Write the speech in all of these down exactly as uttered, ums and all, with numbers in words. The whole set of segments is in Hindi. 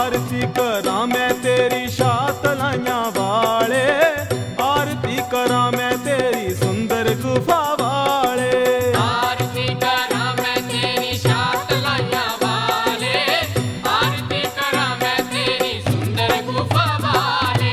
आरती करा मैं तेरी शातलाइयां वाले, आरती करा मैं तेरी सुंदर गुफा वाले। आरती करा मैं तेरी शातलाइयां वाले, आरती करा मैं तेरी सुंदर गुफा वाले।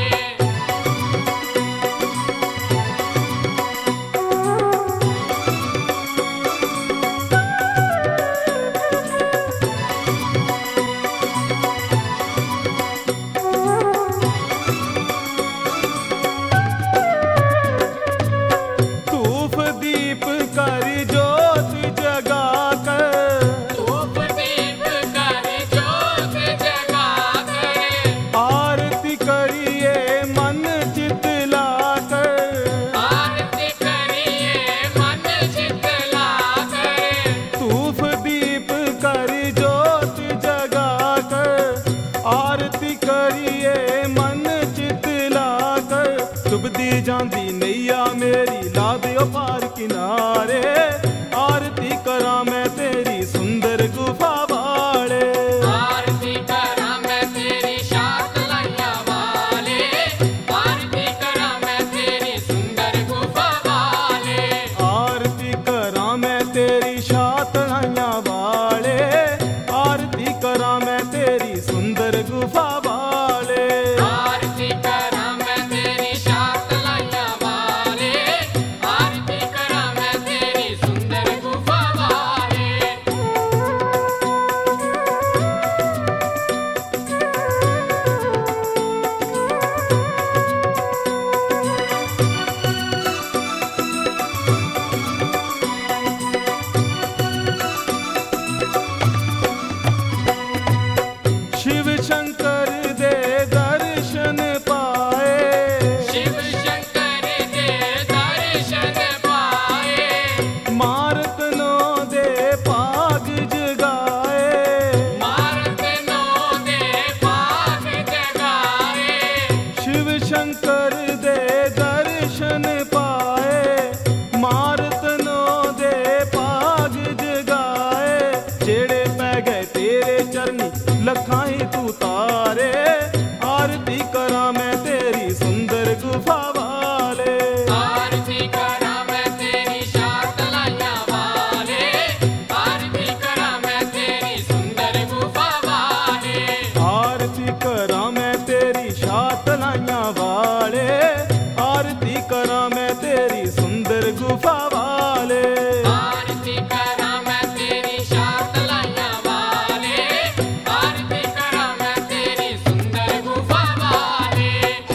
धूप दीप कर जोत जगा कर, धूप दीप कर जोत जगा कर, आरती करिए मन चित लाकर, आरती करिए मन चित लाकर। धूप दीप कर जोत जगा कर, आरती करिए मन चित लाकर। डुबदी जांदी नैया मेरी ला दियो पार किनारे, आरती करा मैं तेरी सुंदर गुफा वाले। आरती करा मैं तेरी शातलाइयां वाले, आरती करा मैं तेरी सुंदर गुफा वाले। आरती करा मैं तेरी शातलाइयां वाले, आरती करा मैं तेरी सुंदर गुफा वाले। आरती करा मैं तेरी शातलाइयां वाले, आरती करा मैं तेरी सुंदर गुफा वाले। शिव शंकर दे दर्शन पाए, शिव शंकर दे दर्शन पाए, मारत नो दे पाग जगाए, मारत नो दे पाग जगाए। शिव शंकर दे दर्शन पाए, मारत नो दे पाग जगाए। जेड़े पै गए तेरे चरनी लखाई तू तारे, आरती करा मैं तेरी सुंदर गुफा वाले। आरती करा मैं तेरी शातलाइयां वाले, आरती करा मैं तेरी सुंदर गुफा वाले। आरती करा मैं तेरी शातलाइयां वाले, आरती करा मैं तेरी सुंदर गुफा वाले। आरती करा मैं तेरी शातलाइयां वाले, आरती करा मैं तेरी सुंदर गुफा वाले।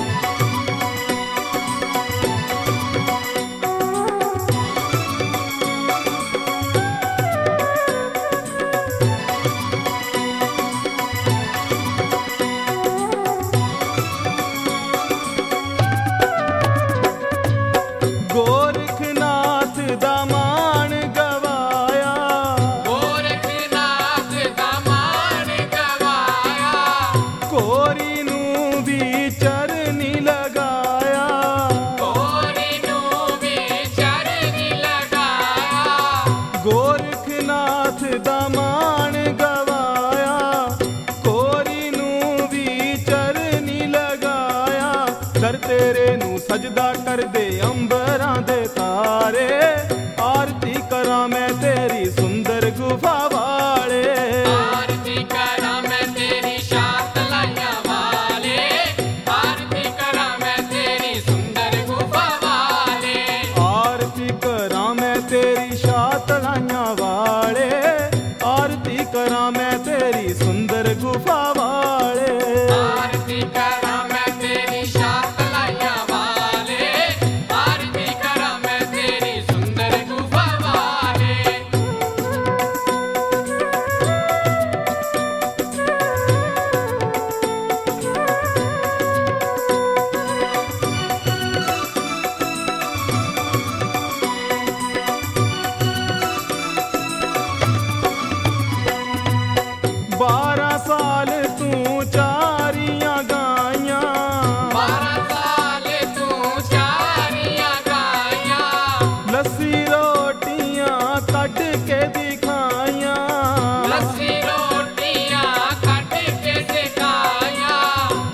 गोरखनाथ दा मान गवाया, गोरखनाथ दा मान गवाया, कोरी नू भी चरनी लगाया, कोरी नू भी चरनी लगाया। गोरखनाथ दा मान गवाया, कोरी नू भी चरनी लगाया। कर तेरे नू सजदा कर दे अंबरां दे तारे, आरती करा मैं तेरी सुंदर गुफा वाले। आरती करा मैं तेरी शातलाइयां वाले, आरती करा मैं तेरी सुंदर गुफा वाले। आरती करा मैं तेरी शातलाइयां वाले, आरती करा मैं तेरी सुंदर गुफा वाले। आरती करा मैं तेरी शातलाइयां वाले, आरती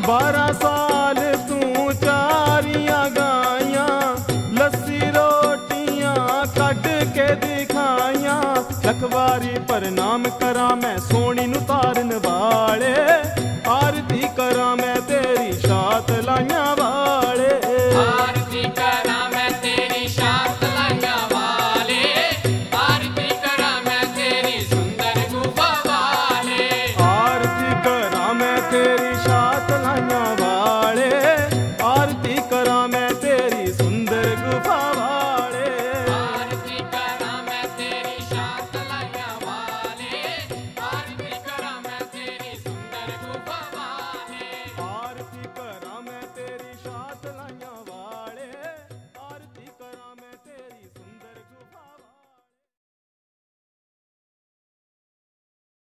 बारह सौ